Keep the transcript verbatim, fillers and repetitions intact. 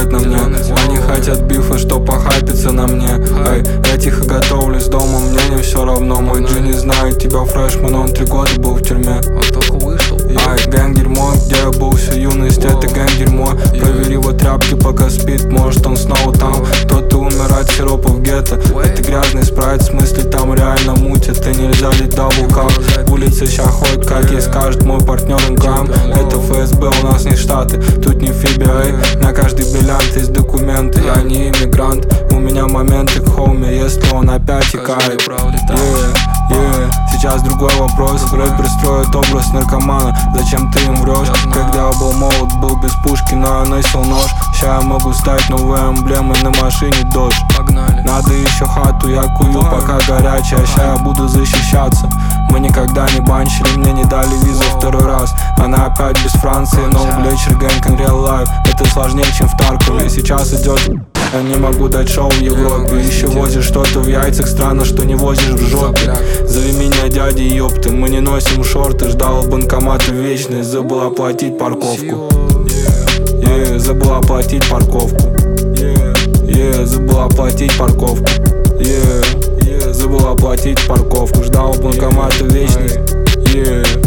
делает на мне. Они хотят бифа, что похайпиться на мне. Эй, я тихо готовлюсь дома, мне не все равно. Мой Джи не знает тебя, фрешман, он три года был в тюрьме. Он только вышел. Ай, гэнг дерьмо, где я был всю юность, это гэнг дерьмо. Проверь его тряпки, пока спит, может он снова там. Кто-то умер от сиропа в гетто. Это грязный спрайт, в смысле там реально мутит. И нельзя лить даблкап. Улица ща ходит, как ей скажет мой партнер инкам. Это эф эс бэ, у нас не штаты, тут не фибия, эй. На каждый бриллиант есть документы, я не иммигрант. У меня моменты к хоуме, если он опять икает. Yeah, yeah. Сейчас другой вопрос. Рэпер строит образ наркомана. Зачем ты им врешь? Когда я был молод, был без пушки, но я носил нож. Ща я могу стать новой эмблемой на машине Dodge. Погнали. Надо еще хату, я кую, пока горячая. Ща я буду защищаться. Мы никогда не банчили, мне не дали визу второй раз. Она опять без Франции, но увлечь гэнг in real life. Это сложнее, чем в Таркове. Сейчас идет. Я не могу дать шоу в Европе. Еще возишь что-то в яйцах, странно, что не возишь в жопе. Зови меня дядя, ёпты, мы не носим шорты. Ждал банкомата вечность, забыл оплатить парковку. Yeah, забыл оплатить парковку. Yeah, yeah, забыл оплатить парковку. Yeah, yeah, забыл оплатить парковку. Ждал банкомата вечность. Yeah.